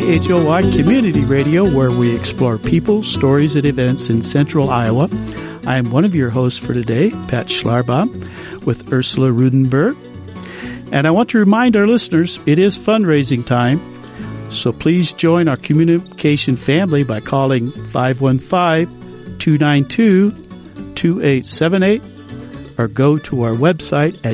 KHOI Community Radio, where we explore people, stories, and events in central Iowa. I am one of your hosts for today, Pat Schlarbaum, with Ursula Rudenberg. And I want to remind our listeners, it is fundraising time, so please join our communication family by calling 515-292-2878 or go to our website at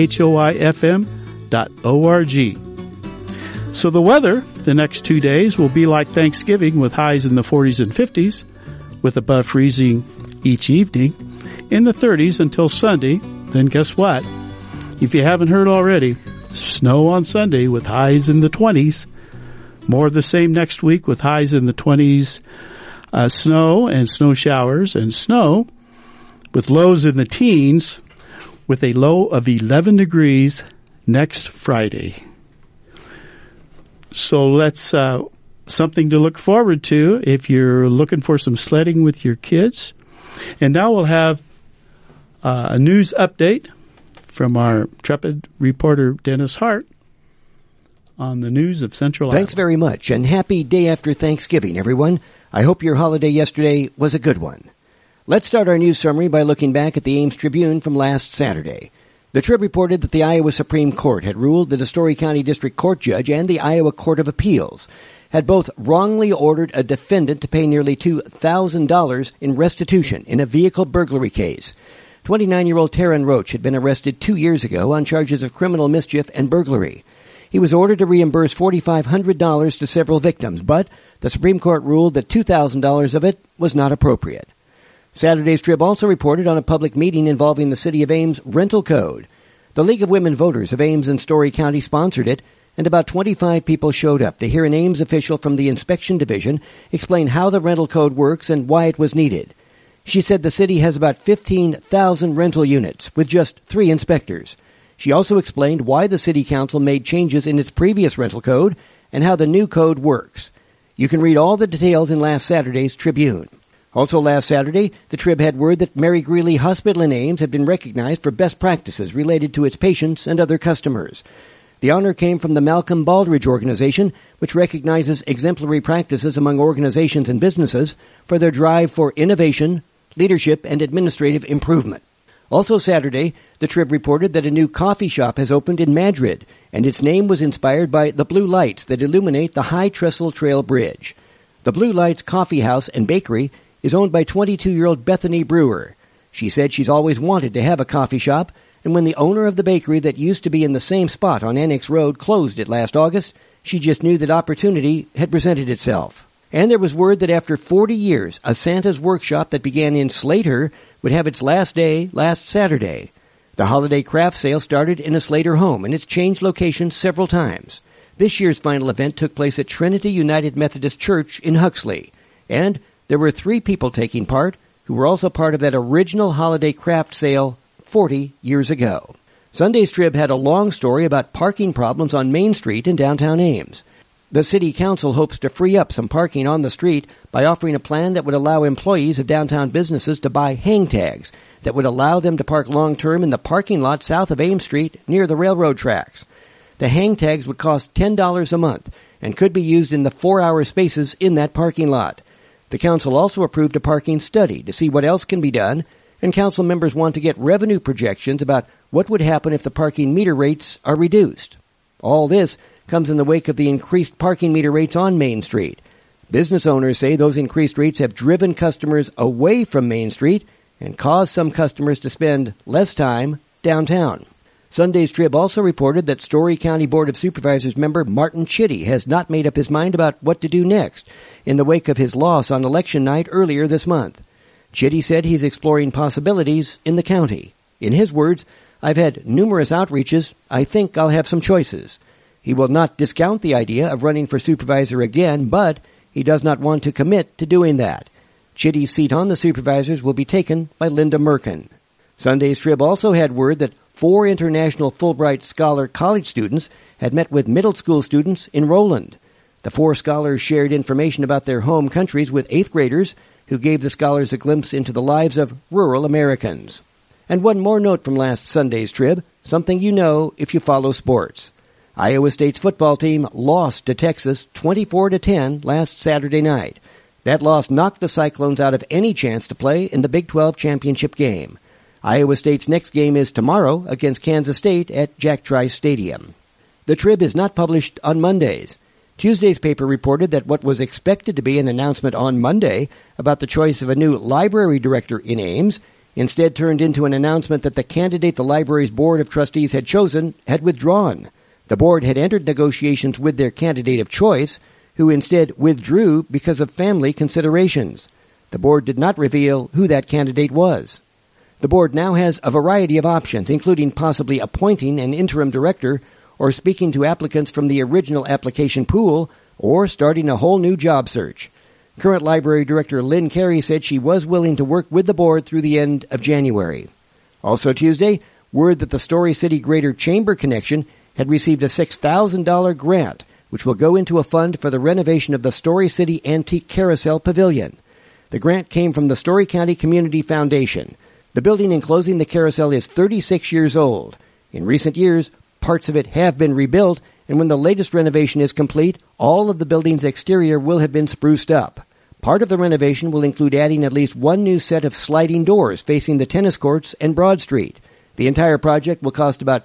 khoifm.org. So the weather the next 2 days will be like Thanksgiving with highs in the 40s and 50s, with above freezing each evening, in the 30s until Sunday. Then guess what? If you haven't heard already, snow on Sunday with highs in the 20s. More of the same next week with highs in the 20s, snow and snow showers, and snow with lows in the teens with a low of 11 degrees next Friday. So that's something to look forward to if you're looking for some sledding with your kids. And now we'll have a news update from our intrepid reporter, Dennis Hart, on the news of Central Iowa. Thanks very much, and happy day after Thanksgiving, everyone. I hope your holiday yesterday was a good one. Let's start our news summary by looking back at the Ames Tribune from last Saturday. The Trib reported that the Iowa Supreme Court had ruled that a Story County District Court judge and the Iowa Court of Appeals had both wrongly ordered a defendant to pay nearly $2,000 in restitution in a vehicle burglary case. 29-year-old Taryn Roach had been arrested 2 years ago on charges of criminal mischief and burglary. He was ordered to reimburse $4,500 to several victims, but the Supreme Court ruled that $2,000 of it was not appropriate. Saturday's Trib also reported on a public meeting involving the City of Ames rental code. The League of Women Voters of Ames and Story County sponsored it, and about 25 people showed up to hear an Ames official from the Inspection Division explain how the rental code works and why it was needed. She said the city has about 15,000 rental units, with just 3 inspectors. She also explained why the City Council made changes in its previous rental code and how the new code works. You can read all the details in last Saturday's Tribune. Also last Saturday, the Trib had word that Mary Greeley Hospital in Ames had been recognized for best practices related to its patients and other customers. The honor came from the Malcolm Baldrige Organization, which recognizes exemplary practices among organizations and businesses for their drive for innovation, leadership, and administrative improvement. Also Saturday, the Trib reported that a new coffee shop has opened in Madrid, and its name was inspired by the blue lights that illuminate the High Trestle Trail Bridge. The Blue Lights Coffee House and Bakery is owned by 22-year-old Bethany Brewer. She said she's always wanted to have a coffee shop, and when the owner of the bakery that used to be in the same spot on Annex Road closed it last August, she just knew that opportunity had presented itself. And there was word that after 40 years, a Santa's Workshop that began in Slater would have its last day last Saturday. The holiday craft sale started in a Slater home, and it's changed locations several times. This year's final event took place at Trinity United Methodist Church in Huxley, and there were 3 people taking part who were also part of that original holiday craft sale 40 years ago. Sunday's Trib had a long story about parking problems on Main Street in downtown Ames. The City Council hopes to free up some parking on the street by offering a plan that would allow employees of downtown businesses to buy hang tags that would allow them to park long-term in the parking lot south of Ames Street near the railroad tracks. The hang tags would cost $10 a month and could be used in the 4-hour spaces in that parking lot. The council also approved a parking study to see what else can be done, and council members want to get revenue projections about what would happen if the parking meter rates are reduced. All this comes in the wake of the increased parking meter rates on Main Street. Business owners say those increased rates have driven customers away from Main Street and caused some customers to spend less time downtown. Sunday's Trib also reported that Story County Board of Supervisors member Martin Chitty has not made up his mind about what to do next in the wake of his loss on election night earlier this month. Chitty said he's exploring possibilities in the county. In his words, "I've had numerous outreaches. I think I'll have some choices." He will not discount the idea of running for supervisor again, but he does not want to commit to doing that. Chitty's seat on the supervisors will be taken by Linda Merkin. Sunday's Trib also had word that 4 international Fulbright Scholar college students had met with middle school students in Roland. The 4 scholars shared information about their home countries with 8th graders who gave the scholars a glimpse into the lives of rural Americans. And one more note from last Sunday's Trib, something you know if you follow sports. Iowa State's football team lost to Texas 24-10 last Saturday night. That loss knocked the Cyclones out of any chance to play in the Big 12 championship game. Iowa State's next game is tomorrow against Kansas State at Jack Trice Stadium. The Trib is not published on Mondays. Tuesday's paper reported that what was expected to be an announcement on Monday about the choice of a new library director in Ames instead turned into an announcement that the candidate the library's board of trustees had chosen had withdrawn. The board had entered negotiations with their candidate of choice, who instead withdrew because of family considerations. The board did not reveal who that candidate was. The board now has a variety of options, including possibly appointing an interim director or speaking to applicants from the original application pool or starting a whole new job search. Current library director Lynn Carey said she was willing to work with the board through the end of January. Also Tuesday, word that the Story City Greater Chamber Connection had received a $6,000 grant, which will go into a fund for the renovation of the Story City Antique Carousel Pavilion. The grant came from the Story County Community Foundation. The building enclosing the carousel is 36 years old. In recent years, parts of it have been rebuilt, and when the latest renovation is complete, all of the building's exterior will have been spruced up. Part of the renovation will include adding at least one new set of sliding doors facing the tennis courts and Broad Street. The entire project will cost about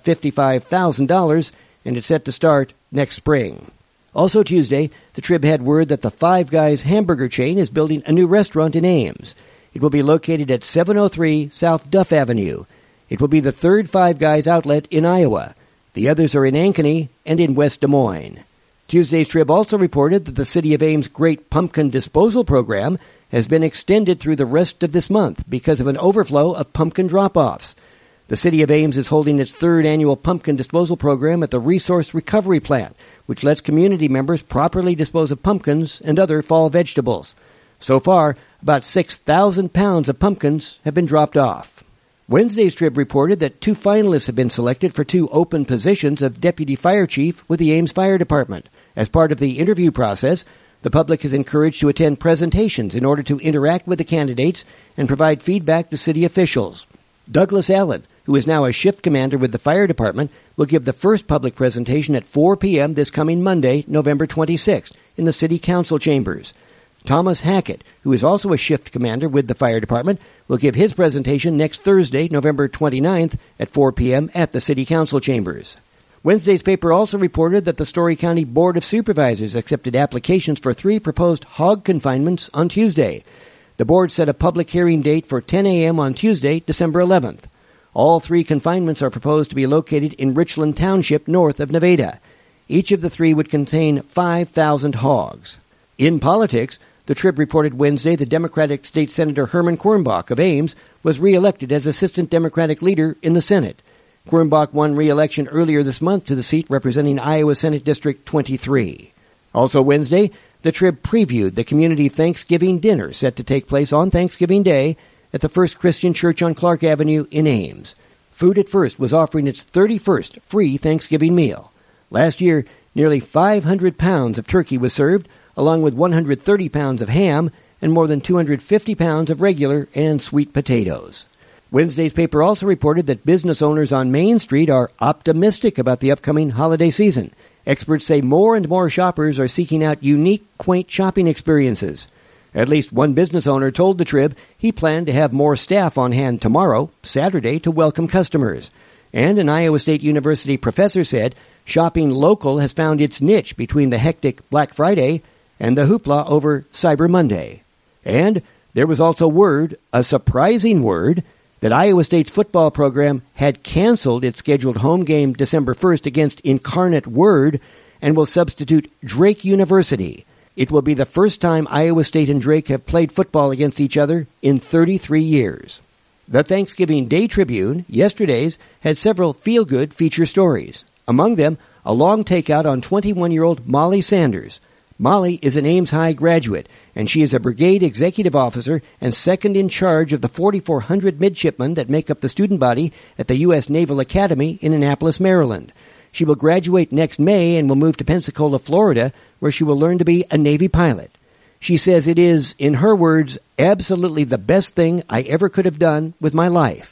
$55,000, and it's set to start next spring. Also Tuesday, the Trib had word that the Five Guys hamburger chain is building a new restaurant in Ames. It will be located at 703 South Duff Avenue. It will be the third Five Guys outlet in Iowa. The others are in Ankeny and in West Des Moines. Tuesday's Trib also reported that the City of Ames' Great Pumpkin Disposal Program has been extended through the rest of this month because of an overflow of pumpkin drop-offs. The City of Ames is holding its third annual pumpkin disposal program at the Resource Recovery Plant, which lets community members properly dispose of pumpkins and other fall vegetables. So far, about 6,000 pounds of pumpkins have been dropped off. Wednesday's Trib reported that 2 finalists have been selected for 2 open positions of Deputy Fire Chief with the Ames Fire Department. As part of the interview process, the public is encouraged to attend presentations in order to interact with the candidates and provide feedback to city officials. Douglas Allen, who is now a shift commander with the fire department, will give the first public presentation at 4 p.m. this coming Monday, November 26th, in the City Council chambers. Thomas Hackett, who is also a shift commander with the fire department, will give his presentation next Thursday, November 29th, at 4 p.m. at the City Council chambers. Wednesday's paper also reported that the Story County Board of Supervisors accepted applications for 3 proposed hog confinements on Tuesday. The board set a public hearing date for 10 a.m. on Tuesday, December 11th. All 3 confinements are proposed to be located in Richland Township, north of Nevada. Each of the 3 would contain 5,000 hogs. In politics, the Trib reported Wednesday that Democratic State Senator Herman Quirmbach of Ames was re-elected as Assistant Democratic Leader in the Senate. Quirmbach won re-election earlier this month to the seat representing Iowa Senate District 23. Also Wednesday, the Trib previewed the community Thanksgiving dinner set to take place on Thanksgiving Day at the First Christian Church on Clark Avenue in Ames. Food at First was offering its 31st free Thanksgiving meal. Last year, nearly 500 pounds of turkey was served, along with 130 pounds of ham and more than 250 pounds of regular and sweet potatoes. Wednesday's paper also reported that business owners on Main Street are optimistic about the upcoming holiday season. Experts say more and more shoppers are seeking out unique, quaint shopping experiences. At least one business owner told the Trib he planned to have more staff on hand tomorrow, Saturday, to welcome customers. And an Iowa State University professor said shopping local has found its niche between the hectic Black Friday and the hoopla over Cyber Monday. And there was also word, a surprising word, that Iowa State's football program had canceled its scheduled home game December 1st against Incarnate Word and will substitute Drake University. It will be the first time Iowa State and Drake have played football against each other in 33 years. The Thanksgiving Day Tribune, yesterday's, had several feel-good feature stories. Among them, a long takeout on 21-year-old Molly Sanders. Molly is an Ames High graduate, and she is a brigade executive officer and second in charge of the 4,400 midshipmen that make up the student body at the U.S. Naval Academy in Annapolis, Maryland. She will graduate next May and will move to Pensacola, Florida, where she will learn to be a Navy pilot. She says it is, in her words, absolutely the best thing I ever could have done with my life.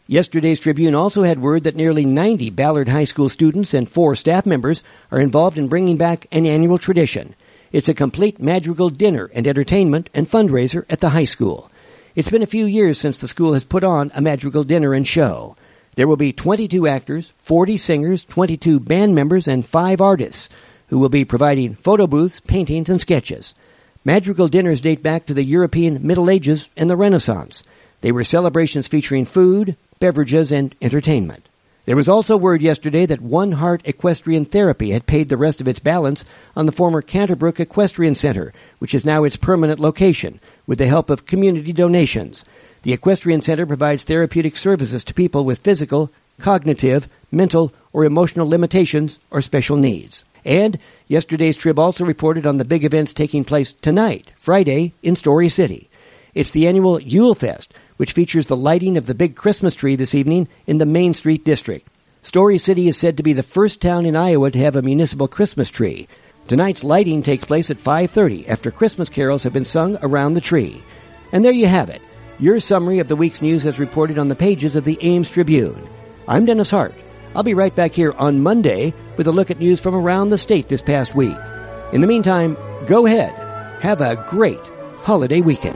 Yesterday's Tribune also had word that nearly 90 Ballard High School students and 4 staff members are involved in bringing back an annual tradition. It's a complete madrigal dinner and entertainment and fundraiser at the high school. It's been a few years since the school has put on a madrigal dinner and show. There will be 22 actors, 40 singers, 22 band members, and 5 artists who will be providing photo booths, paintings, and sketches. Madrigal dinners date back to the European Middle Ages and the Renaissance. They were celebrations featuring food, beverages, and entertainment. There was also word yesterday that One Heart Equestrian Therapy had paid the rest of its balance on the former Canterbrook Equestrian Center, which is now its permanent location, with the help of community donations. The Equestrian Center provides therapeutic services to people with physical, cognitive, mental, or emotional limitations or special needs. And yesterday's Trib also reported on the big events taking place tonight, Friday, in Story City. It's the annual Yule Fest, which features the lighting of the big Christmas tree this evening in the Main Street district. Story City is said to be the first town in Iowa to have a municipal Christmas tree. Tonight's lighting takes place at 5:30 after Christmas carols have been sung around the tree. And there you have it, your summary of the week's news as reported on the pages of the Ames Tribune. I'm Dennis Hart. I'll be right back here on Monday with a look at news from around the state this past week. In the meantime, go ahead. Have a great holiday weekend.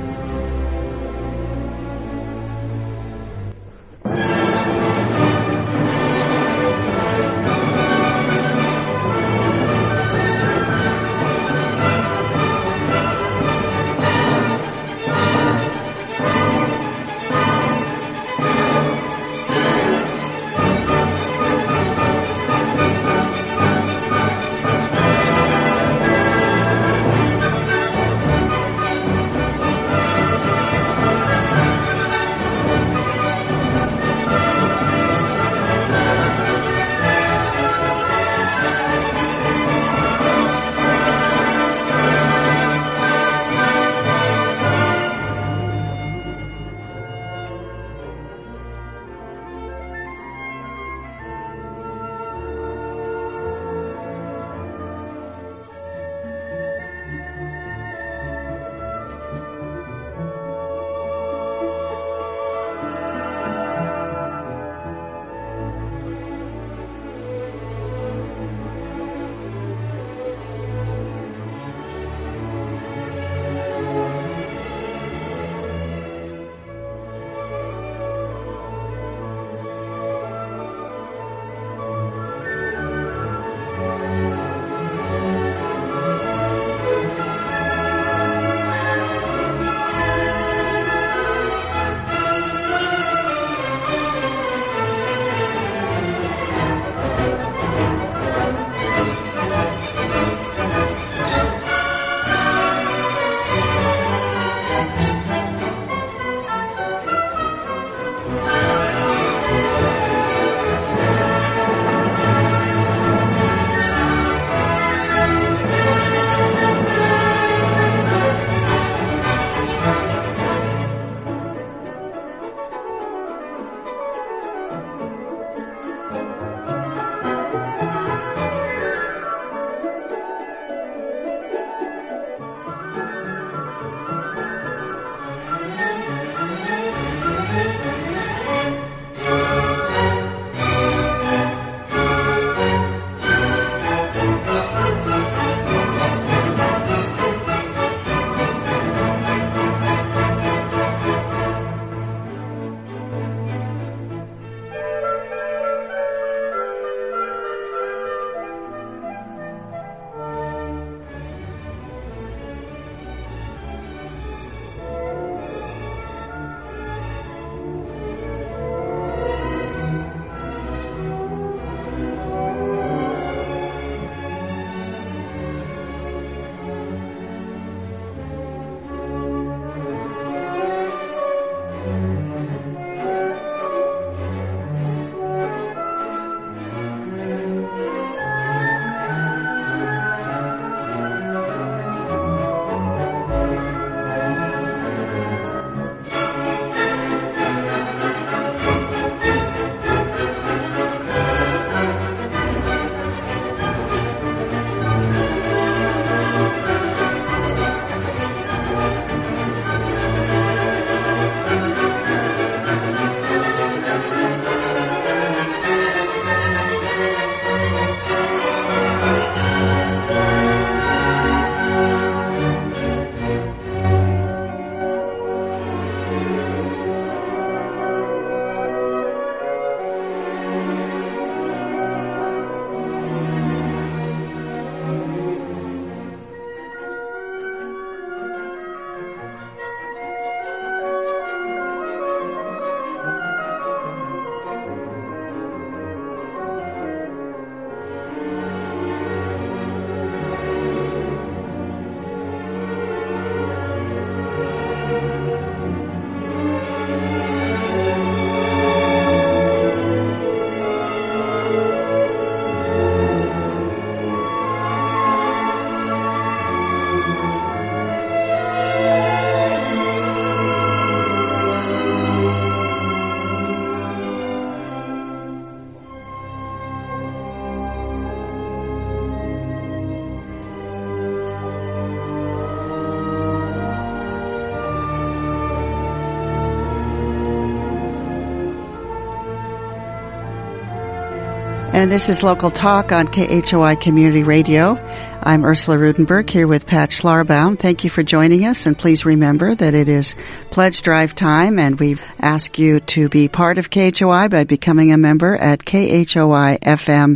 And this is Local Talk on KHOI Community Radio. I'm Ursula Rudenberg here with Pat Schlarbaum. Thank you for joining us, and please remember that it is pledge drive time, and we ask you to be part of KHOI by becoming a member at KHOIFM.org,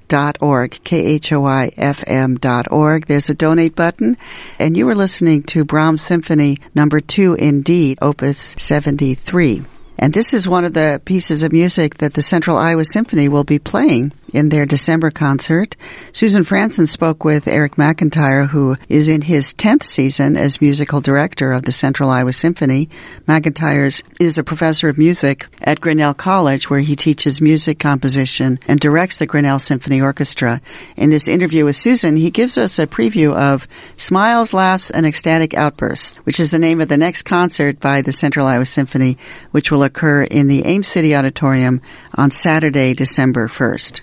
KHOIFM.org. There's a donate button, and you are listening to Brahms Symphony Number 2 in D, Opus 73. And this is one of the pieces of music that the Central Iowa Symphony will be playing in their December concert. Susan Franson spoke with Eric McIntyre, who is in his 10th season as musical director of the Central Iowa Symphony. McIntyre is a professor of music at Grinnell College, where he teaches music composition and directs the Grinnell Symphony Orchestra. In this interview with Susan, he gives us a preview of Smiles, Laughs, and Ecstatic Outbursts, which is the name of the next concert by the Central Iowa Symphony, which will occur in the Ames City Auditorium on Saturday, December 1st.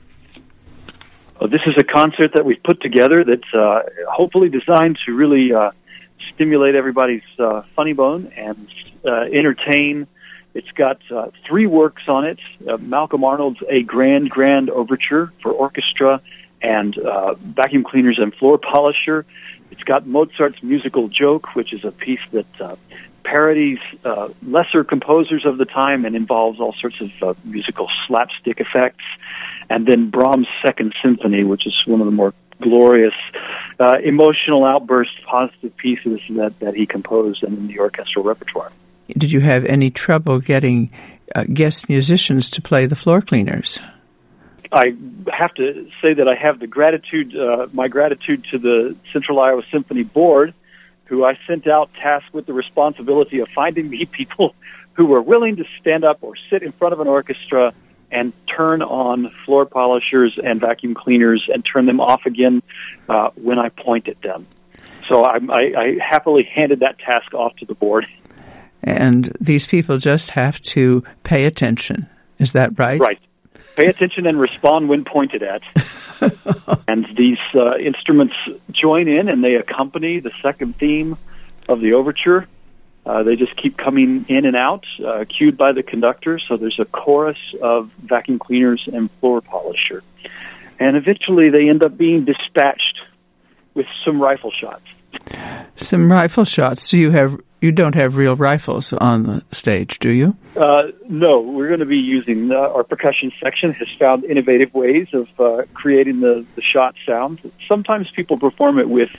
This is a concert that we've put together that's hopefully designed to really stimulate everybody's funny bone and entertain. It's got 3 works on it. Malcolm Arnold's A Grand, Grand Overture for orchestra and vacuum cleaners and floor polisher. It's got Mozart's Musical Joke, which is a piece that parodies lesser composers of the time and involves all sorts of musical slapstick effects. And then Brahms' Second Symphony, which is one of the more glorious, emotional outburst, positive pieces that he composed in the orchestral repertoire. Did you have any trouble getting guest musicians to play the floor cleaners? I have to say that I have my gratitude to the Central Iowa Symphony Board, who I sent out tasked with the responsibility of finding me people who were willing to stand up or sit in front of an orchestra and turn on floor polishers and vacuum cleaners and turn them off again when I point at them. So I happily handed that task off to the board. And these people just have to pay attention. Is that right? Right. Pay attention and respond when pointed at. And these instruments join in and they accompany the second theme of the overture. They just keep coming in and out, cued by the conductor, so there's a chorus of vacuum cleaners and floor polisher. And eventually they end up being dispatched with some rifle shots. Some rifle shots. You don't have real rifles on the stage, do you? No, we're going to be using our percussion section has found innovative ways of creating the shot sound. Sometimes people perform it with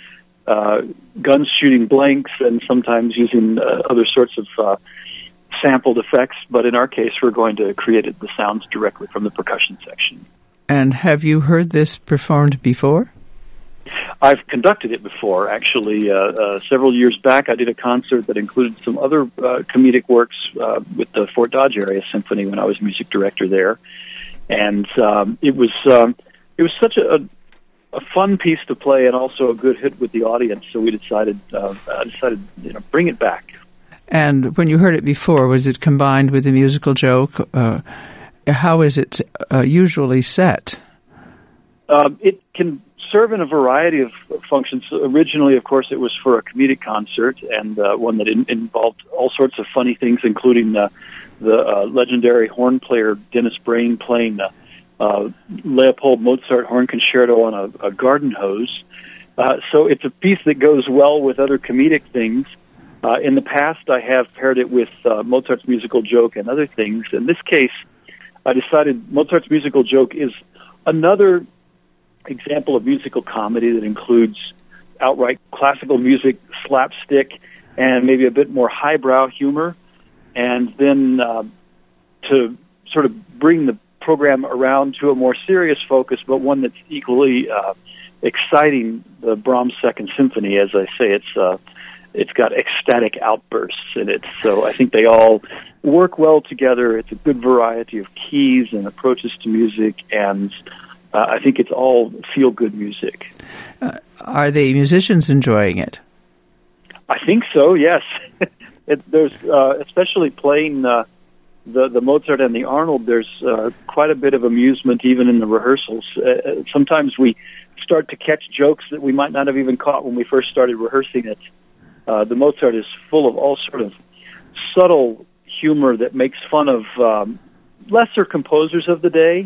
guns shooting blanks and sometimes using other sorts of sampled effects, but in our case we're going to create the sounds directly from the percussion section. And have you heard this performed before? I've conducted it before, actually. Several years back I did a concert that included some other comedic works with the Fort Dodge Area Symphony when I was music director there. And it was such a fun piece to play and also a good hit with the audience, so we decided bring it back. And when you heard it before, was it combined with the musical joke? How is it usually set? It can serve in a variety of functions. Originally, of course, it was for a comedic concert and one that involved all sorts of funny things, including the legendary horn player Dennis Brain playing Leopold Mozart horn concerto on a garden hose. So it's a piece that goes well with other comedic things. In the past, I have paired it with Mozart's Musical Joke and other things. In this case, I decided Mozart's Musical Joke is another example of musical comedy that includes outright classical music, slapstick, and maybe a bit more highbrow humor. And then to sort of bring the program around to a more serious focus, but one that's equally exciting, the Brahms Second Symphony. As I say, it's got ecstatic outbursts in it, so I think they all work well together. It's a good variety of keys and approaches to music, and I think it's all feel-good music. Are the musicians enjoying it? I think so, yes. There's especially playing the Mozart and the Arnold, there's quite a bit of amusement even in the rehearsals. Sometimes we start to catch jokes that we might not have even caught when we first started rehearsing it. The Mozart is full of all sort of subtle humor that makes fun of lesser composers of the day,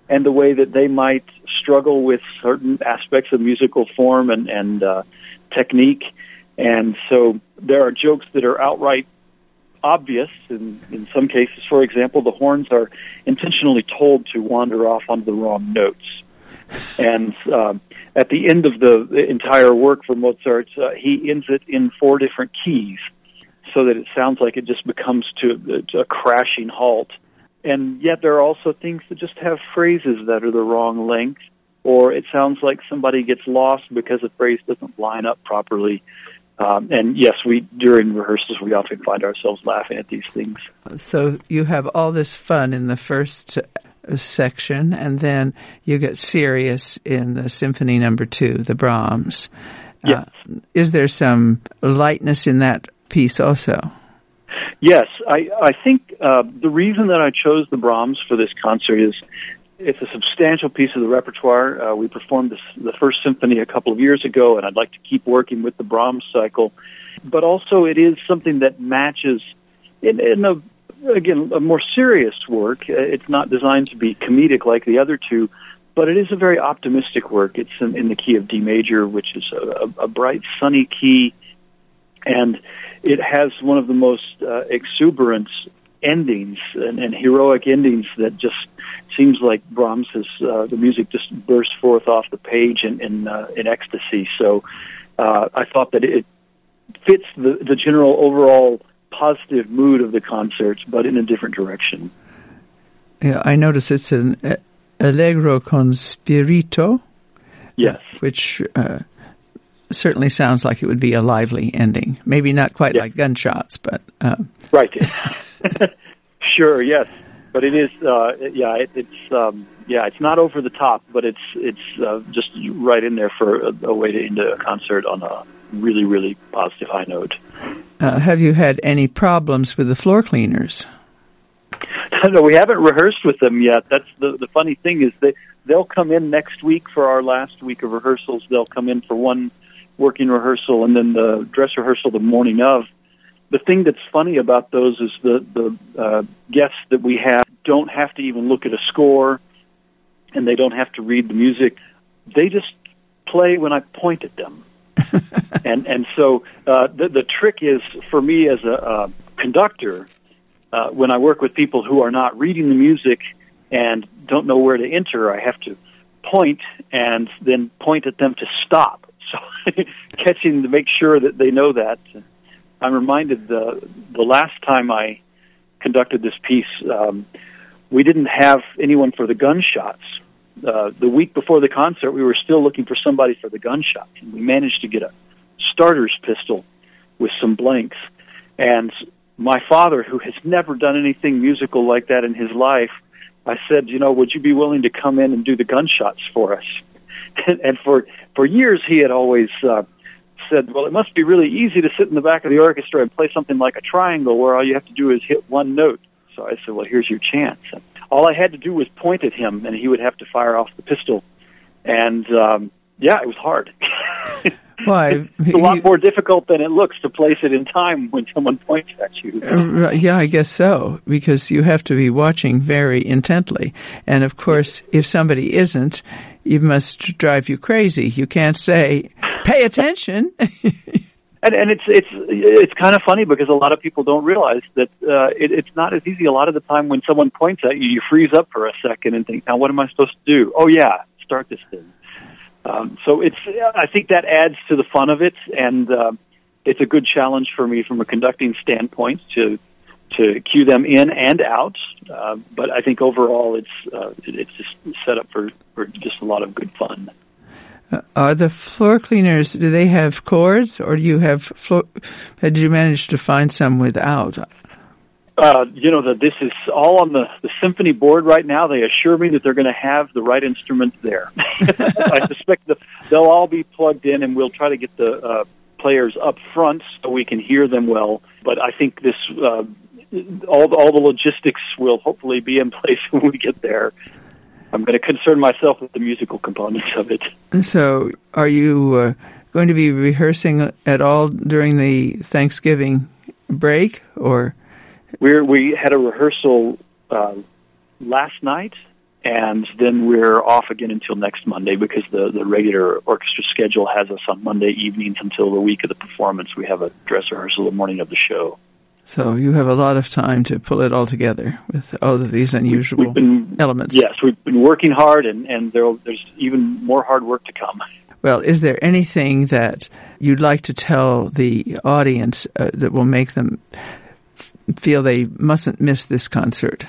and the way that they might struggle with certain aspects of musical form and technique. And so there are jokes that are outright obvious. In some cases, for example, the horns are intentionally told to wander off onto the wrong notes. And at the end of the entire work for Mozart, he ends it in 4 different keys so that it sounds like it just becomes to a crashing halt. And yet there are also things that just have phrases that are the wrong length, or it sounds like somebody gets lost because a phrase doesn't line up properly. And yes, during rehearsals, we often find ourselves laughing at these things. So you have all this fun in the first section, and then you get serious in the Symphony Number 2, the Brahms. Yes. Is there some lightness in that piece also? Yes, I think the reason that I chose the Brahms for this concert is it's a substantial piece of the repertoire. We performed the first symphony a couple of years ago, and I'd like to keep working with the Brahms cycle. But also it is something that matches in a more serious work. It's not designed to be comedic like the other two, but it is a very optimistic work. It's in the key of D major, which is a bright, sunny key, and it has one of the most exuberant endings and heroic endings that just seems like Brahms has the music just bursts forth off the page in ecstasy. So I thought that it fits the general overall positive mood of the concert, but in a different direction. Yeah, I notice it's an allegro con spirito. Yes, which certainly sounds like it would be a lively ending. Maybe not quite like gunshots, but right. Sure, yes, but it is. It's not over the top, but it's just right in there for a way to end a concert on a really, really positive high note. Have you had any problems with the floor cleaners? No, we haven't rehearsed with them yet. That's the funny thing is they'll come in next week for our last week of rehearsals. They'll come in for one working rehearsal and then the dress rehearsal the morning of. The thing that's funny about those is the guests that we have don't have to even look at a score, and they don't have to read the music. They just play when I point at them. and so the trick is, for me as a conductor, when I work with people who are not reading the music and don't know where to enter, I have to point and then point at them to stop. So catching to make sure that they know that. I'm reminded the last time I conducted this piece, we didn't have anyone for the gunshots. The week before the concert, we were still looking for somebody for the gunshots, and we managed to get a starter's pistol with some blanks. And my father, who has never done anything musical like that in his life, I said, would you be willing to come in and do the gunshots for us? And for years, he had always said, well, it must be really easy to sit in the back of the orchestra and play something like a triangle where all you have to do is hit one note. So I said, well, here's your chance. And all I had to do was point at him, and he would have to fire off the pistol. And, it was hard. Why? It's a lot more difficult than it looks to place it in time when someone points at you. Yeah, I guess so, because you have to be watching very intently. And, of course, if somebody isn't, it must drive you crazy. You can't say, pay attention. And it's kind of funny because a lot of people don't realize that it's not as easy. A lot of the time when someone points at you, you freeze up for a second and think, now what am I supposed to do? Oh, yeah, start this thing. So I think that adds to the fun of it, and it's a good challenge for me from a conducting standpoint to cue them in and out. But I think overall it's just set up for just a lot of good fun. Are the floor cleaners, do they have cords, or do you have did you manage to find some without? That this is all on the symphony board right now. They assure me that they're going to have the right instruments there. I suspect they'll all be plugged in, and we'll try to get the players up front so we can hear them well. But I think this all the logistics will hopefully be in place when we get there. I'm going to concern myself with the musical components of it. So are you going to be rehearsing at all during the Thanksgiving break, or? We had a rehearsal last night, and then we're off again until next Monday because the regular orchestra schedule has us on Monday evenings until the week of the performance. We have a dress rehearsal the morning of the show. So you have a lot of time to pull it all together with all of these unusual elements. Yes, we've been working hard, and there's even more hard work to come. Well, is there anything that you'd like to tell the audience that will make them feel they mustn't miss this concert?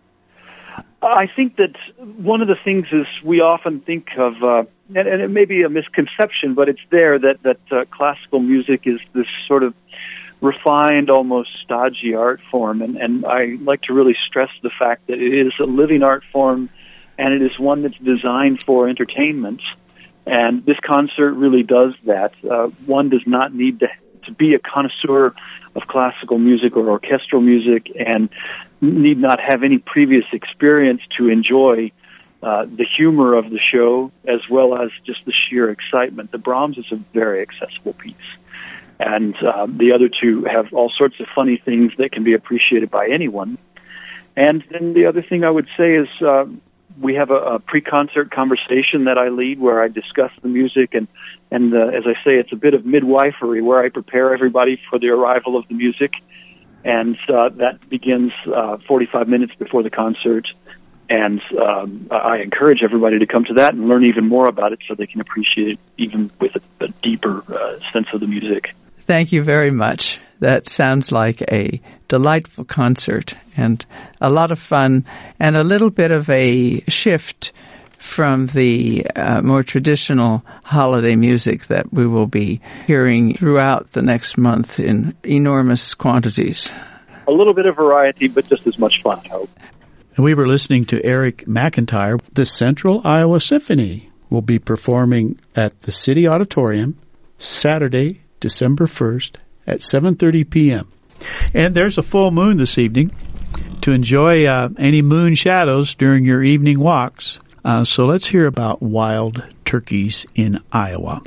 I think that one of the things is we often think of, and it may be a misconception, but it's there that classical music is this sort of refined, almost stodgy art form, and I like to really stress the fact that it is a living art form, and it is one that's designed for entertainment. And this concert really does that. One does not need to be a connoisseur of classical music or orchestral music, and need not have any previous experience to enjoy the humor of the show, as well as just the sheer excitement. The Brahms is a very accessible piece. And the other two have all sorts of funny things that can be appreciated by anyone. And then the other thing I would say is we have a pre-concert conversation that I lead where I discuss the music, and as I say, it's a bit of midwifery where I prepare everybody for the arrival of the music. And that begins 45 minutes before the concert. And I encourage everybody to come to that and learn even more about it so they can appreciate it even with a deeper sense of the music. Thank you very much. That sounds like a delightful concert and a lot of fun and a little bit of a shift from the more traditional holiday music that we will be hearing throughout the next month in enormous quantities. A little bit of variety, but just as much fun, I hope. And we were listening to Eric McIntyre. The Central Iowa Symphony will be performing at the City Auditorium Saturday, December 1st at 7:30 p.m. And there's a full moon this evening to enjoy any moon shadows during your evening walks. So let's hear about wild turkeys in Iowa.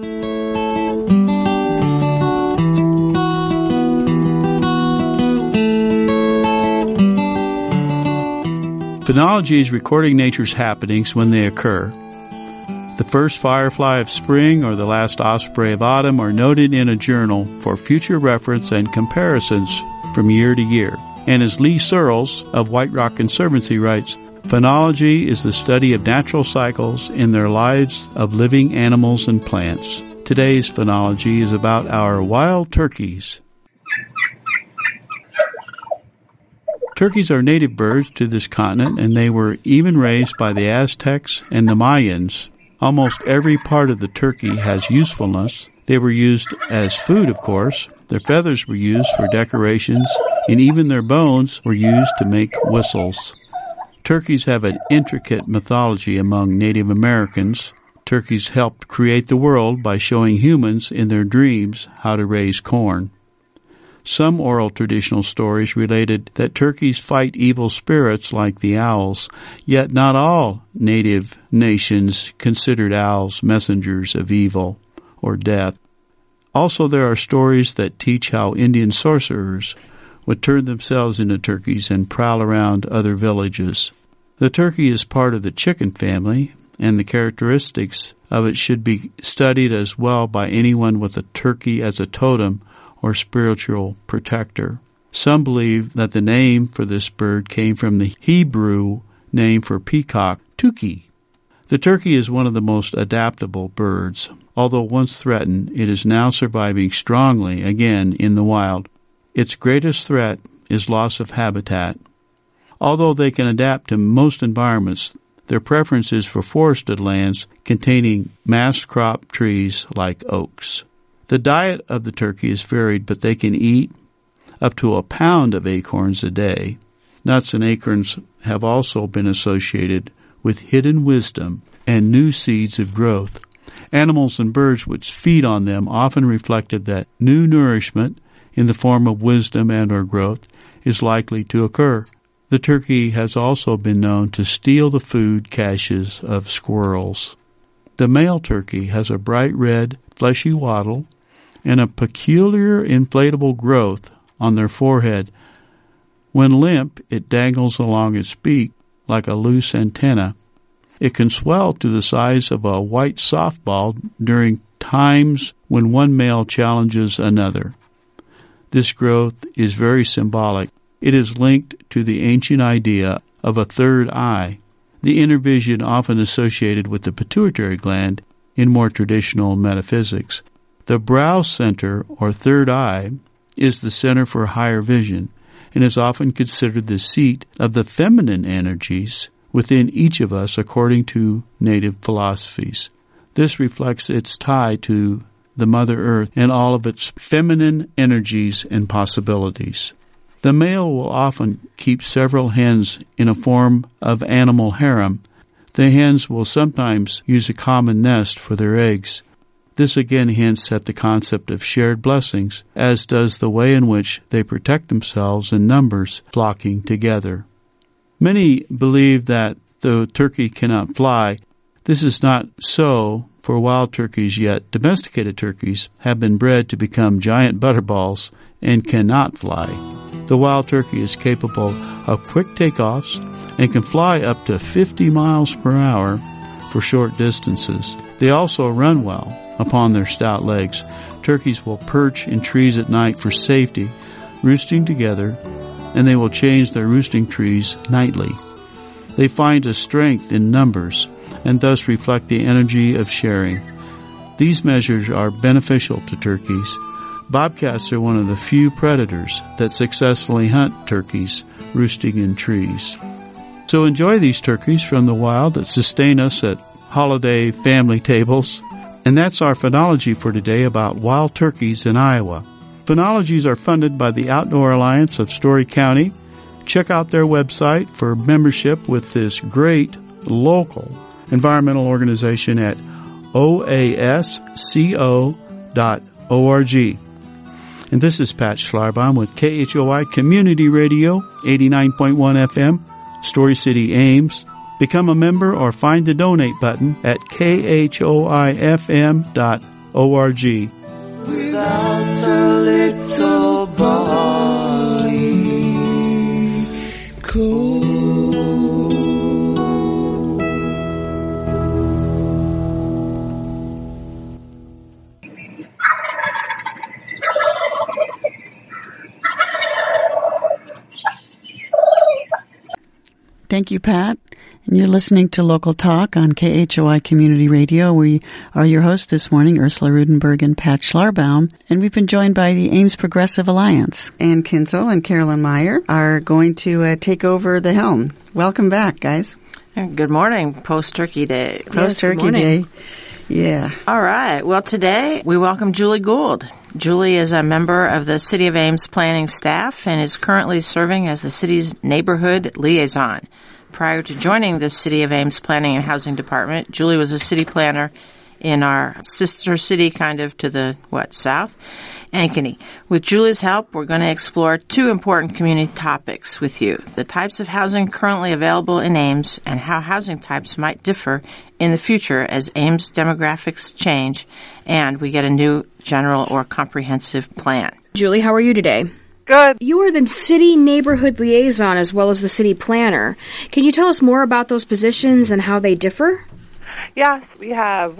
Phenology is recording nature's happenings when they occur. The first firefly of spring or the last osprey of autumn are noted in a journal for future reference and comparisons from year to year. And as Lee Searles of White Rock Conservancy writes, phenology is the study of natural cycles in their lives of living animals and plants. Today's phenology is about our wild turkeys. Turkeys are native birds to this continent, and they were even raised by the Aztecs and the Mayans. Almost every part of the turkey has usefulness. They were used as food, of course. Their feathers were used for decorations, and even their bones were used to make whistles. Turkeys have an intricate mythology among Native Americans. Turkeys helped create the world by showing humans in their dreams how to raise corn. Some oral traditional stories related that turkeys fight evil spirits like the owls, yet not all native nations considered owls messengers of evil or death. Also, there are stories that teach how Indian sorcerers would turn themselves into turkeys and prowl around other villages. The turkey is part of the chicken family, and the characteristics of it should be studied as well by anyone with a turkey as a totem or spiritual protector. Some believe that the name for this bird came from the Hebrew name for peacock, tuki. The turkey is one of the most adaptable birds. Although once threatened, it is now surviving strongly again in the wild. Its greatest threat is loss of habitat. Although they can adapt to most environments, their preference is for forested lands containing mast crop trees like oaks. The diet of the turkey is varied, but they can eat up to a pound of acorns a day. Nuts and acorns have also been associated with hidden wisdom and new seeds of growth. Animals and birds which feed on them often reflected that new nourishment in the form of wisdom and or growth is likely to occur. The turkey has also been known to steal the food caches of squirrels. The male turkey has a bright red, fleshy wattle and a peculiar inflatable growth on their forehead. When limp, it dangles along its beak. like a loose antenna. It can swell to the size of a white softball during times when one male challenges another. This growth is very symbolic. It is linked to the ancient idea of a third eye, the inner vision often associated with the pituitary gland in more traditional metaphysics. The brow center, or third eye, is the center for higher vision and is often considered the seat of the feminine energies within each of us according to native philosophies. This reflects its tie to the Mother Earth and all of its feminine energies and possibilities. The male will often keep several hens in a form of animal harem. The hens will sometimes use a common nest for their eggs. This again hints at the concept of shared blessings, as does the way in which they protect themselves in numbers, flocking together. Many believe that the turkey cannot fly. This is not so for wild turkeys, yet domesticated turkeys have been bred to become giant butterballs and cannot fly. The wild turkey is capable of quick takeoffs and can fly up to 50 miles per hour for short distances. They also run well upon their stout legs. Turkeys will perch in trees at night for safety, roosting together, and they will change their roosting trees nightly. They find a strength in numbers and thus reflect the energy of sharing. These measures are beneficial to turkeys. Bobcats are one of the few predators that successfully hunt turkeys roosting in trees. So enjoy these turkeys from the wild that sustain us at holiday family tables. And that's our phenology for today about wild turkeys in Iowa. Phenologies are funded by the Outdoor Alliance of Story County. Check out their website for membership with this great local environmental organization at oasco.org. And this is Pat Schlarbaum with KHOI Community Radio, 89.1 FM, Story City, Ames. Become a member or find the donate button at khoifm.org. Without a little boy, cold. Thank you, Pat. And you're listening to Local Talk on KHOI Community Radio. We are your hosts this morning, Ursula Rudenberg and Pat Schlarbaum. And we've been joined by the Ames Progressive Alliance. Ann Kinsel and Carolyn Meyer are going to take over the helm. Welcome back, guys. Good morning, Post-Turkey Day. Post-Turkey Day. Yeah. All right. Well, today we welcome Julie Gould. Julie is a member of the City of Ames planning staff and is currently serving as the city's neighborhood liaison. Prior to joining the City of Ames Planning and Housing Department, Julie was a city planner in our sister city, kind of to the, south? Ankeny. With Julie's help, we're going to explore two important community topics with you. The types of housing currently available in Ames and how housing types might differ in the future as Ames demographics change and we get a new general or comprehensive plan. Julie, how are you today? Good. You are the city neighborhood liaison as well as the city planner. Can you tell us more about those positions and how they differ? Yes, we have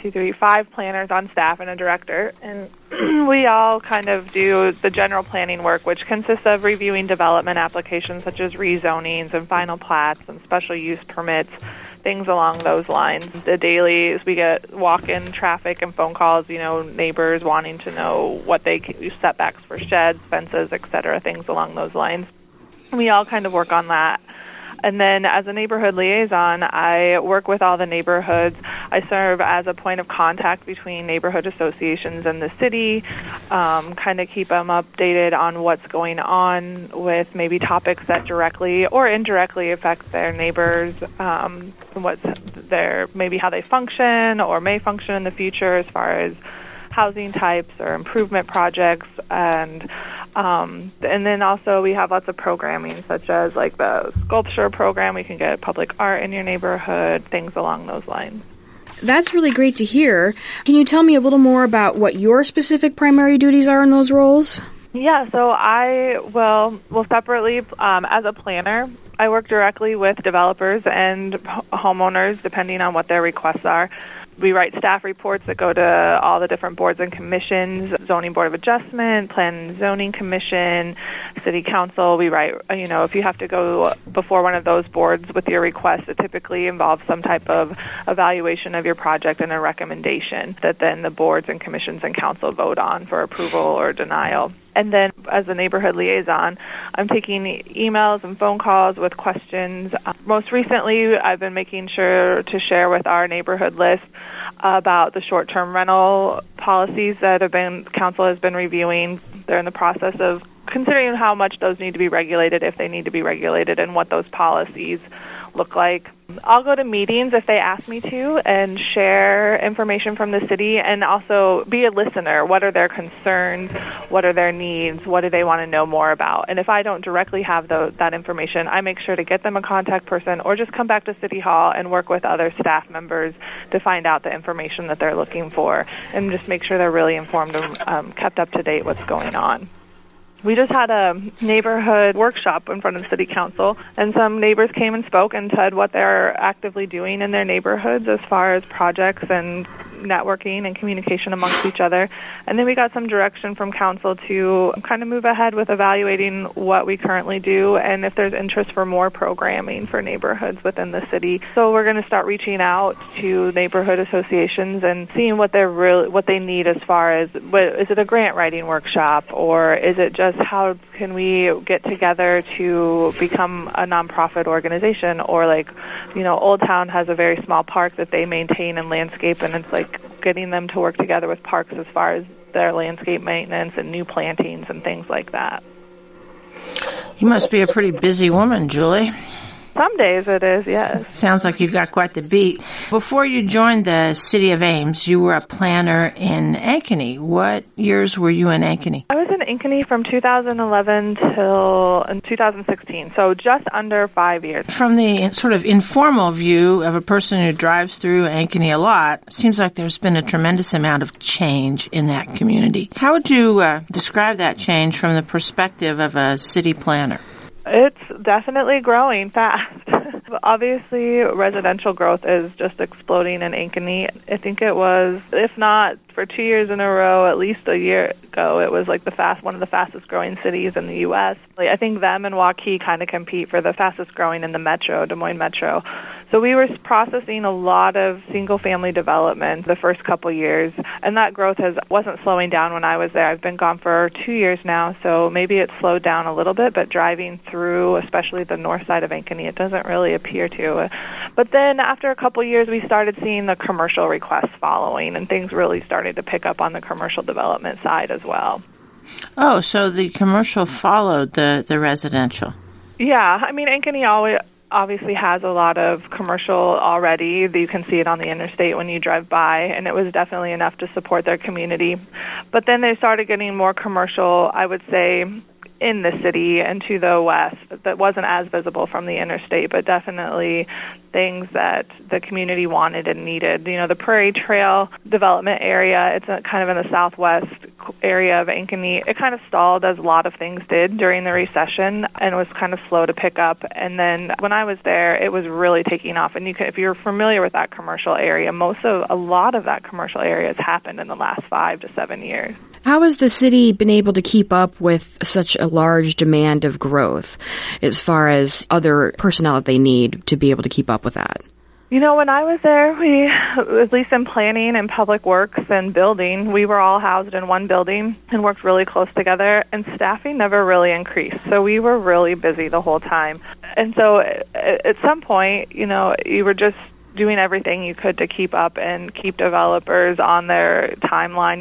5 planners on staff and a director, and we all kind of do the general planning work, which consists of reviewing development applications such as rezonings and final plats and special use permits, things along those lines. The dailies, we get walk-in traffic and phone calls, neighbors wanting to know what they can, setbacks for sheds, fences, etc., things along those lines. We all kind of work on that. And then as a neighborhood liaison, I work with all the neighborhoods. I serve as a point of contact between neighborhood associations and the city, kind of keep them updated on what's going on with maybe topics that directly or indirectly affect their neighbors, what's their, maybe how they function or may function in the future as far as housing types or improvement projects, and then also we have lots of programming such as like the sculpture program. We can get public art in your neighborhood, things along those lines. That's really great to hear. Can you tell me a little more about what your specific primary duties are in those roles? Yeah, so I will separately, as a planner, I work directly with developers and homeowners, depending on what their requests are. We write staff reports that go to all the different boards and commissions, Zoning Board of Adjustment, Plan and Zoning Commission, City Council. We write, if you have to go before one of those boards with your request, it typically involves some type of evaluation of your project and a recommendation that then the boards and commissions and council vote on for approval or denial. And then as a neighborhood liaison, I'm taking emails and phone calls with questions. Most recently, I've been making sure to share with our neighborhood list about the short-term rental policies that council has been reviewing. They're in the process of considering how much those need to be regulated, if they need to be regulated, and what those policies look like. I'll go to meetings if they ask me to and share information from the city and also be a listener. What are their concerns? What are their needs? What do they want to know more about? And if I don't directly have that information, I make sure to get them a contact person or just come back to City Hall and work with other staff members to find out the information that they're looking for and just make sure they're really informed and kept up to date what's going on. We just had a neighborhood workshop in front of the City Council, and some neighbors came and spoke and said what they're actively doing in their neighborhoods as far as projects and networking and communication amongst each other. And then we got some direction from council to kind of move ahead with evaluating what we currently do and if there's interest for more programming for neighborhoods within the city. So we're going to start reaching out to neighborhood associations and seeing what they need as far as, is it a grant writing workshop, or is it just how can we get together to become a nonprofit organization, or Old Town has a very small park that they maintain and landscape, and it's like getting them to work together with parks as far as their landscape maintenance and new plantings and things like that. You must be a pretty busy woman, Julie. Some days it is, yes. Sounds like you've got quite the beat. Before you joined the City of Ames, you were a planner in Ankeny. What years were you in Ankeny? I was in Ankeny from 2011 till 2016, so just under 5 years. From the sort of informal view of a person who drives through Ankeny a lot, it seems like there's been a tremendous amount of change in that community. How would you describe that change from the perspective of a city planner? It's definitely growing fast. Obviously, residential growth is just exploding in Ankeny. I think it was, if not for 2 years in a row, at least a year ago, it was like one of the fastest growing cities in the U.S. I think them and Waukee kind of compete for the fastest growing in the metro, Des Moines Metro. So we were processing a lot of single-family development the first couple years, and that growth wasn't slowing down when I was there. I've been gone for 2 years now, so maybe it's slowed down a little bit, but driving through, especially the north side of Ankeny, it doesn't really appear to. But then after a couple years, we started seeing the commercial requests following, and things really started to pick up on the commercial development side as well. Oh, so the commercial followed the residential. Yeah, I mean, Ankeny obviously has a lot of commercial already. You can see it on the interstate when you drive by, and it was definitely enough to support their community. But then they started getting more commercial, I would say, in the city and to the west that wasn't as visible from the interstate, but definitely things that the community wanted and needed. The Prairie Trail development area, it's kind of in the southwest area of Ankeny. It kind of stalled, as a lot of things did during the recession, and was kind of slow to pick up. And then when I was there, it was really taking off. And if you're familiar with that commercial area, a lot of that commercial area has happened in the last 5 to 7 years. How has the city been able to keep up with such a large demand of growth as far as other personnel that they need to be able to keep up with that? When I was there, we, at least in planning and public works and building, we were all housed in one building and worked really close together, and staffing never really increased. So we were really busy the whole time. And so at some point, you were just doing everything you could to keep up and keep developers on their timeline.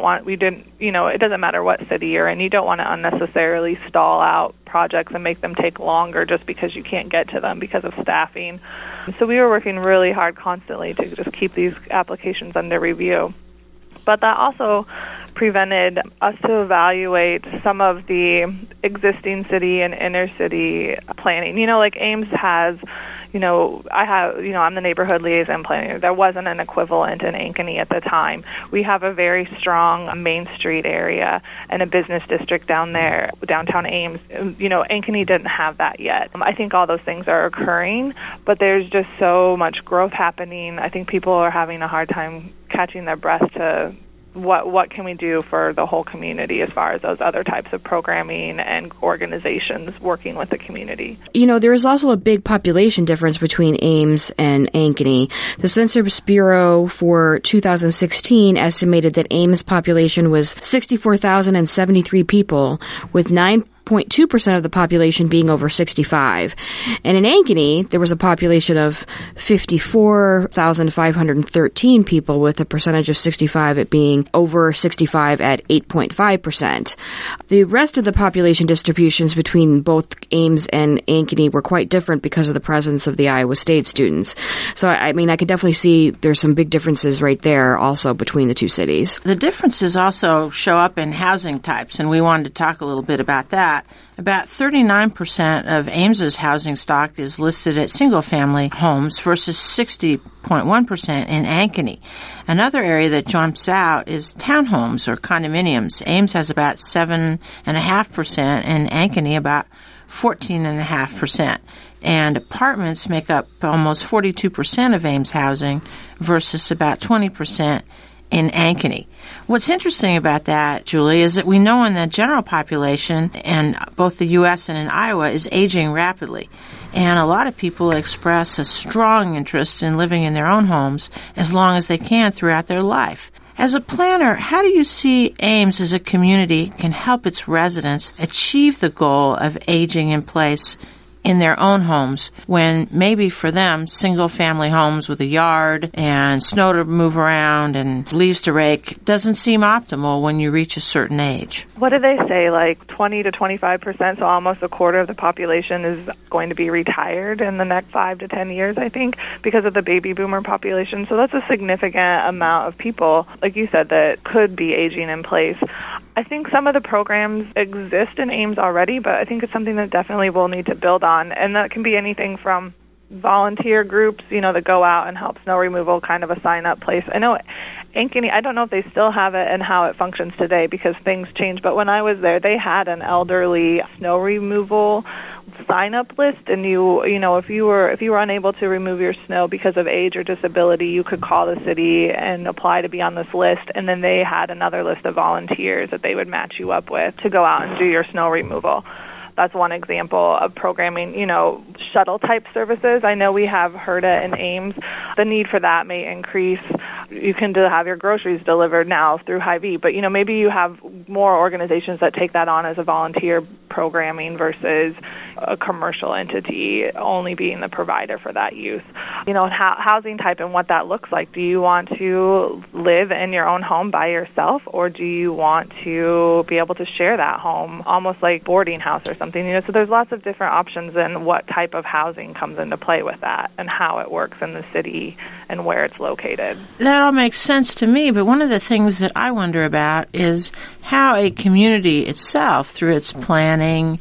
It doesn't matter what city you're in. You don't want to unnecessarily stall out projects and make them take longer just because you can't get to them because of staffing. So we were working really hard constantly to just keep these applications under review. But that also prevented us to evaluate some of the existing city and inner city planning. Like Ames has, I'm the neighborhood liaison planner. There wasn't an equivalent in Ankeny at the time. We have a very strong Main Street area and a business district down there, downtown Ames. Ankeny didn't have that yet. I think all those things are occurring, but there's just so much growth happening. I think people are having a hard time catching their breath to what can we do for the whole community as far as those other types of programming and organizations working with the community. There is also a big population difference between Ames and Ankeny. The Census Bureau for 2016 estimated that Ames' population was 64,073 people, with 9.2% of the population being over 65. And in Ankeny, there was a population of 54,513 people, with a percentage of 65 at being over 65 at 8.5%. The rest of the population distributions between both Ames and Ankeny were quite different because of the presence of the Iowa State students. So, I could definitely see there's some big differences right there also between the two cities. The differences also show up in housing types, and we wanted to talk a little bit about that. About 39% of Ames's housing stock is listed at single-family homes versus 60.1% in Ankeny. Another area that jumps out is townhomes or condominiums. Ames has about 7.5% and Ankeny about 14.5%. And apartments make up almost 42% of Ames housing versus about 20% in Ankeny. What's interesting about that, Julie, is that we know in the general population, in both the U.S. and in Iowa, is aging rapidly. And a lot of people express a strong interest in living in their own homes as long as they can throughout their life. As a planner, how do you see Ames as a community can help its residents achieve the goal of aging in place in their own homes, when maybe for them, single-family homes with a yard and snow to move around and leaves to rake doesn't seem optimal when you reach a certain age? What do they say, like 20 to 25%, so almost a quarter of the population is going to be retired in the next 5 to 10 years, I think, because of the baby boomer population. So that's a significant amount of people, like you said, that could be aging in place. I think some of the programs exist in Ames already, but I think it's something that definitely we'll need to build on. And that can be anything from volunteer groups, that go out and help snow removal, kind of a sign-up place. I know Ankeny, I don't know if they still have it and how it functions today because things change, but when I was there, they had an elderly snow removal sign-up list, and if you were unable to remove your snow because of age or disability, you could call the city and apply to be on this list, and then they had another list of volunteers that they would match you up with to go out and do your snow removal. That's one example of programming, shuttle-type services. I know we have HERDA in Ames. The need for that may increase. You can have your groceries delivered now through Hy-Vee, but, maybe you have more organizations that take that on as a volunteer programming versus a commercial entity only being the provider for that use. Housing type and what that looks like. Do you want to live in your own home by yourself, or do you want to be able to share that home, almost like boarding house or something? So there's lots of different options, and what type of housing comes into play with that and how it works in the city and where it's located. That all makes sense to me, but one of the things that I wonder about is how a community itself, through its planning,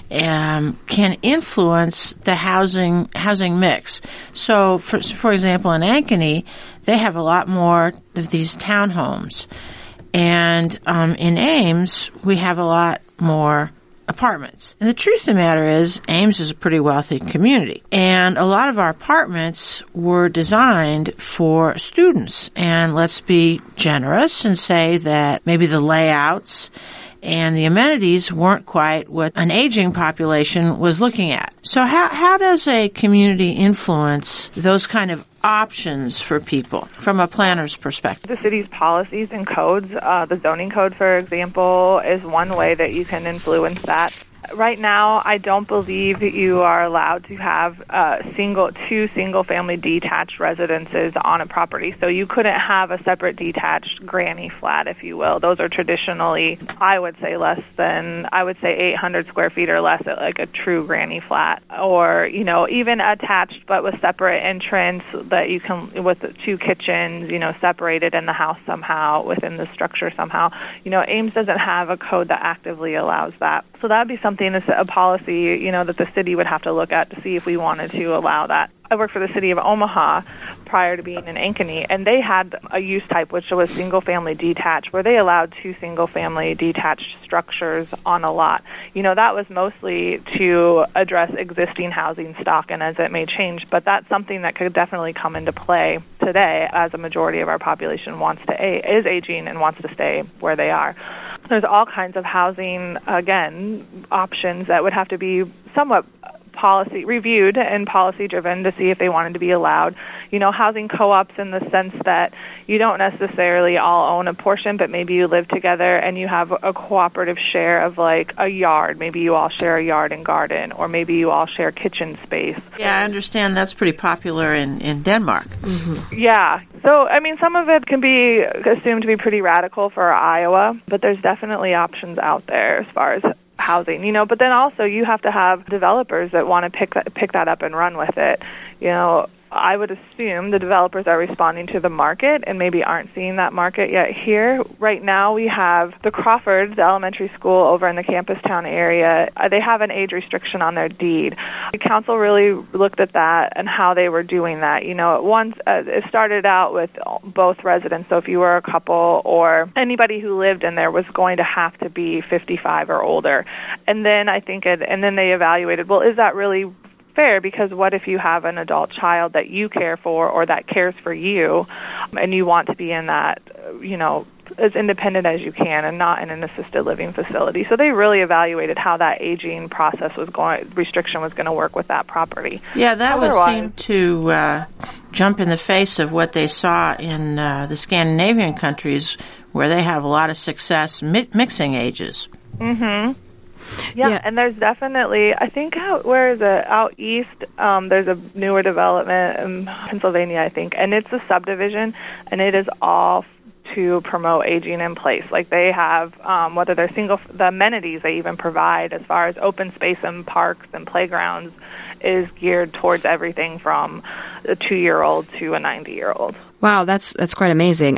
can influence the housing mix. So, for example, in Ankeny, they have a lot more of these townhomes. And in Ames, we have a lot more apartments. And the truth of the matter is, Ames is a pretty wealthy community. And a lot of our apartments were designed for students. And let's be generous and say that maybe the layouts and the amenities weren't quite what an aging population was looking at. So how does a community influence those kind of options for people from a planner's perspective? The city's policies and codes, the zoning code, for example, is one way that you can influence that. Right now, I don't believe you are allowed to have two single-family detached residences on a property. So you couldn't have a separate detached granny flat, if you will. Those are traditionally, I would say 800 square feet or less, like a true granny flat, or even attached but with separate entrance that you can with two kitchens, separated in the house somehow within the structure somehow. Ames doesn't have a code that actively allows that. So that would be something that's a policy, that the city would have to look at to see if we wanted to allow that. I worked for the city of Omaha prior to being in Ankeny, and they had a use type which was single-family detached, where they allowed two single-family detached structures on a lot. That was mostly to address existing housing stock and as it may change, but that's something that could definitely come into play today as a majority of our population is aging and wants to stay where they are. There's all kinds of housing, again, options that would have to be somewhat policy reviewed and policy driven to see if they wanted to be allowed. Housing co-ops in the sense that you don't necessarily all own a portion, but maybe you live together and you have a cooperative share of like a yard. Maybe you all share a yard and garden, or maybe you all share kitchen space. Yeah, I understand that's pretty popular in Denmark. Mm-hmm. Yeah. So, some of it can be assumed to be pretty radical for Iowa, but there's definitely options out there as far as housing, but then also you have to have developers that want to pick that up and run with it. I would assume the developers are responding to the market and maybe aren't seeing that market yet here. Right now we have the Crawfords, the elementary school over in the Campustown area. They have an age restriction on their deed. The council really looked at that and how they were doing that. It started out with both residents, so if you were a couple or anybody who lived in there was going to have to be 55 or older. And then then they evaluated, well, is that really fair? Because what if you have an adult child that you care for or that cares for you, and you want to be in that, as independent as you can and not in an assisted living facility? So they really evaluated how that aging restriction was going to work with that property. Yeah, that would seem to jump in the face of what they saw in the Scandinavian countries, where they have a lot of success mixing ages. Mm-hmm. Yeah, and there's definitely, I think, out east, there's a newer development in Pennsylvania, I think, and it's a subdivision, and it is all to promote aging in place. Like they have, whether they're the amenities they even provide as far as open space and parks and playgrounds is geared towards everything from a 2-year-old to a 90-year-old. Wow, that's quite amazing.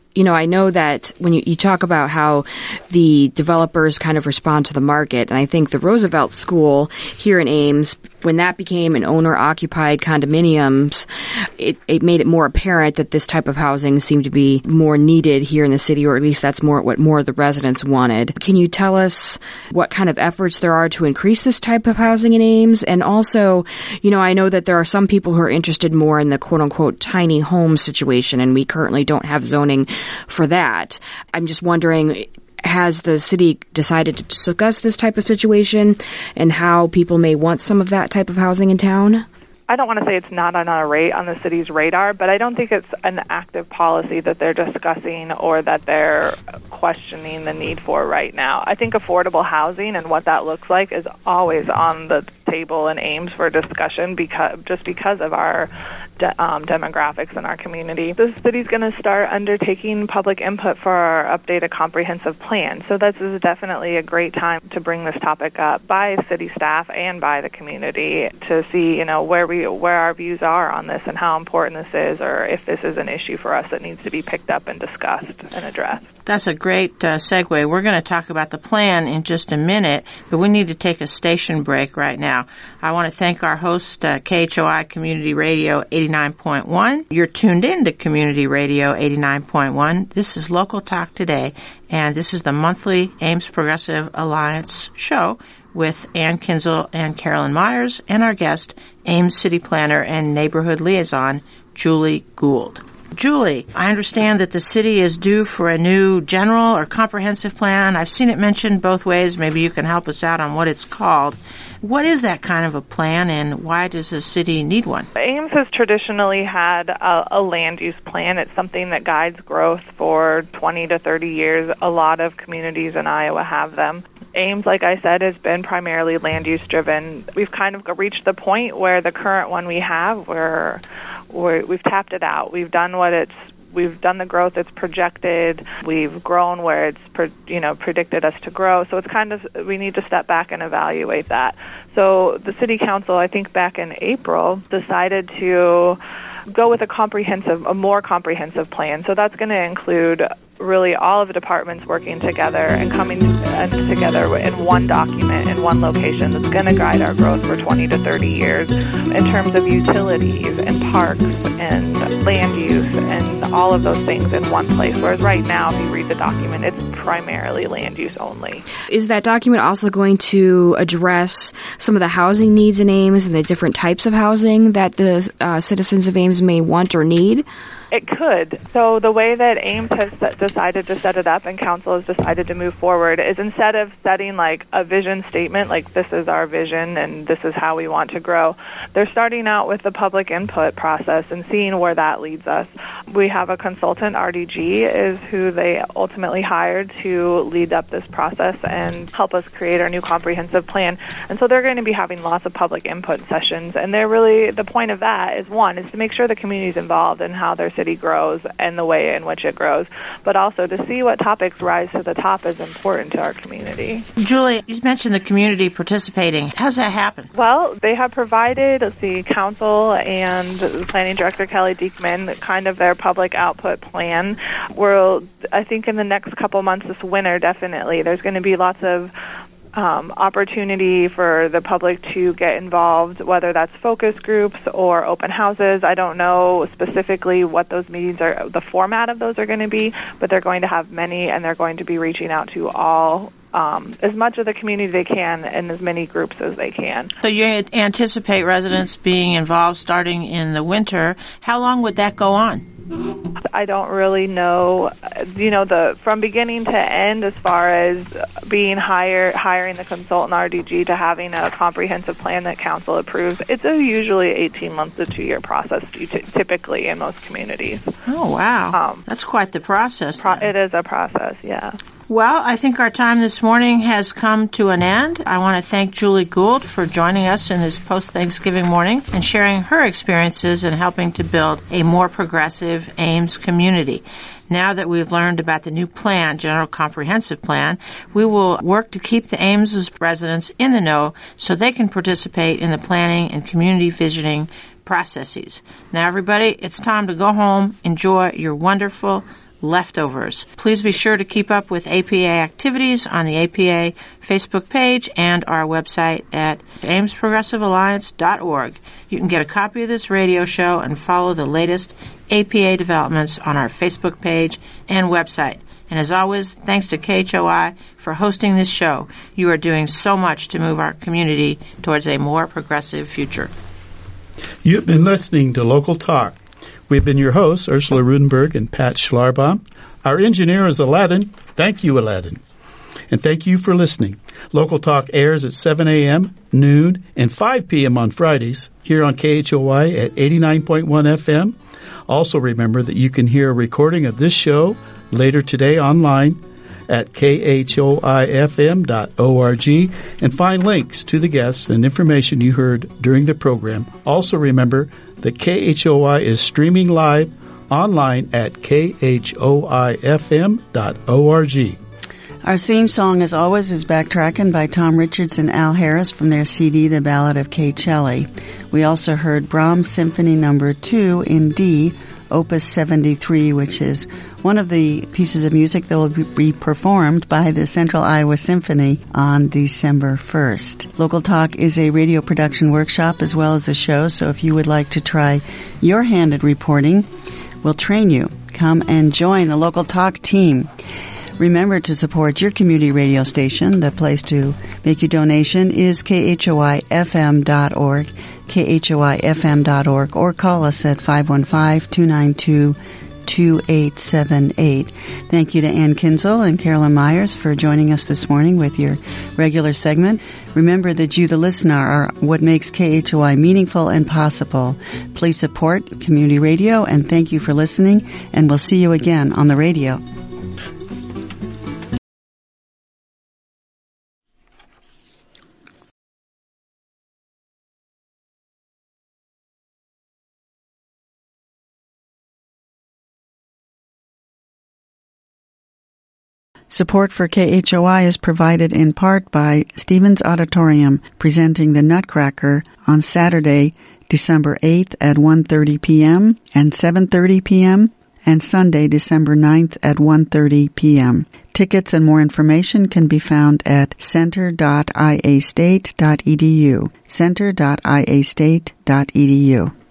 I know that when you talk about how the developers kind of respond to the market, and I think the Roosevelt School here in Ames, when that became an owner-occupied condominiums, it made it more apparent that this type of housing seemed to be more needed here in the city, or at least that's what more of the residents wanted. Can you tell us what kind of efforts there are to increase this type of housing in Ames? And also, I know that there are some people who are interested more in the quote-unquote tiny home situation, and we currently don't have zoning for that. I'm just wondering, has the city decided to discuss this type of situation and how people may want some of that type of housing in town? I don't want to say it's not on the city's radar, but I don't think it's an active policy that they're discussing or that they're questioning the need for right now. I think affordable housing and what that looks like is always on the table in Ames for discussion because of our demographics in our community. The city's going to start undertaking public input for our updated comprehensive plan. So this is definitely a great time to bring this topic up by city staff and by the community to see, where our views are on this and how important this is, or if this is an issue for us that needs to be picked up and discussed and addressed. That's a great segue. We're going to talk about the plan in just a minute, but we need to take a station break right now. I want to thank our host, KHOI Community Radio 89.1. You're tuned in to Community Radio 89.1. This is Local Talk Today, and this is the monthly Ames Progressive Alliance show with Ann Kinzel and Carolyn Myers and our guest, Ames City Planner and Neighborhood Liaison, Julie Gould. Julie, I understand that the city is due for a new general or comprehensive plan. I've seen it mentioned both ways. Maybe you can help us out on what it's called. What is that kind of a plan, and why does the city need one? Ames has traditionally had a land use plan. It's something that guides growth for 20 to 30 years. A lot of communities in Iowa have them. Ames, like I said, has been primarily land use driven. We've kind of reached the point where the current one we have, we've tapped it out. We've done the growth it's projected. We've grown where it's predicted us to grow. So it's kind of, we need to step back and evaluate that. So the City Council, I think back in April, decided to go with a more comprehensive plan. So that's going to include really all of the departments working together and coming together in one document in one location that's going to guide our growth for 20 to 30 years in terms of utilities and parks and land use and all of those things in one place. Whereas right now, if you read the document, it's primarily land use only. Is that document also going to address some of the housing needs in Ames and the different types of housing that the citizens of Ames may want or need? It could. So the way that Ames has decided to set it up and council has decided to move forward is instead of setting like a vision statement, like this is our vision and this is how we want to grow, they're starting out with the public input process and seeing where that leads us. We have a consultant, RDG, is who they ultimately hired to lead up this process and help us create our new comprehensive plan. And so they're going to be having lots of public input sessions. And they're really, the point of that is to make sure the community is involved in how their city grows and the way in which it grows, but also to see what topics rise to the top is important to our community. Julie, you mentioned the community participating. How's that happen? Well, they have provided the council and the planning director, Kelly Diekman, kind of their public output plan. I think in the next couple months this winter, definitely, there's going to be lots of opportunity for the public to get involved, whether that's focus groups or open houses. I don't know specifically what those meetings are, the format of those are going to be, but they're going to have many, and they're going to be reaching out to all, as much of the community they can and as many groups as they can. So you anticipate residents being involved starting in the winter. How long would that go on? I don't really know, from beginning to end, as far as being hiring the consultant RDG to having a comprehensive plan that council approves. It's usually 18 months to 2 year process typically in most communities. Oh, wow. That's quite the process. It is a process, yeah. Well, I think our time this morning has come to an end. I want to thank Julie Gould for joining us in this post-Thanksgiving morning and sharing her experiences in helping to build a more progressive Ames community. Now that we've learned about the new plan, General Comprehensive Plan, we will work to keep the Ames residents in the know so they can participate in the planning and community visioning processes. Now, everybody, it's time to go home, enjoy your wonderful leftovers. Please be sure to keep up with APA activities on the APA Facebook page and our website at amesprogressivealliance.org. You can get a copy of this radio show and follow the latest APA developments on our Facebook page and website. And as always, thanks to KHOI for hosting this show. You are doing so much to move our community towards a more progressive future. You've been listening to Local Talk. We've been your hosts, Ursula Rudenberg and Pat Schlarbaum. Our engineer is Aladdin. Thank you, Aladdin. And thank you for listening. Local Talk airs at 7 a.m., noon, and 5 p.m. on Fridays here on KHOI at 89.1 FM. Also remember that you can hear a recording of this show later today online at khoifm.org and find links to the guests and information you heard during the program. Also remember that KHOI is streaming live online at khoifm.org. Our theme song, as always, is Backtrackin' by Tom Richards and Al Harris from their CD, The Ballad of Kay Shelley. We also heard Brahms Symphony No. 2 in D, Opus 73, which is one of the pieces of music that will be performed by the Central Iowa Symphony on December 1st. Local Talk is a radio production workshop as well as a show, so if you would like to try your hand at reporting, we'll train you. Come and join the Local Talk team. Remember to support your community radio station. The place to make your donation is khoifm.org, khoifm.org, or call us at 515-292-2878. Thank you to Ann Kinsel and Carolyn Myers for joining us this morning with your regular segment. Remember that you, the listener, are what makes KHOI meaningful and possible. Please support community radio, and thank you for listening, and we'll see you again on the radio. Support for KHOI is provided in part by Stevens Auditorium, presenting the Nutcracker on Saturday, December 8th at 1:30 p.m. and 7:30 p.m., and Sunday, December 9th at 1:30 p.m. Tickets and more information can be found at center.iastate.edu, center.iastate.edu.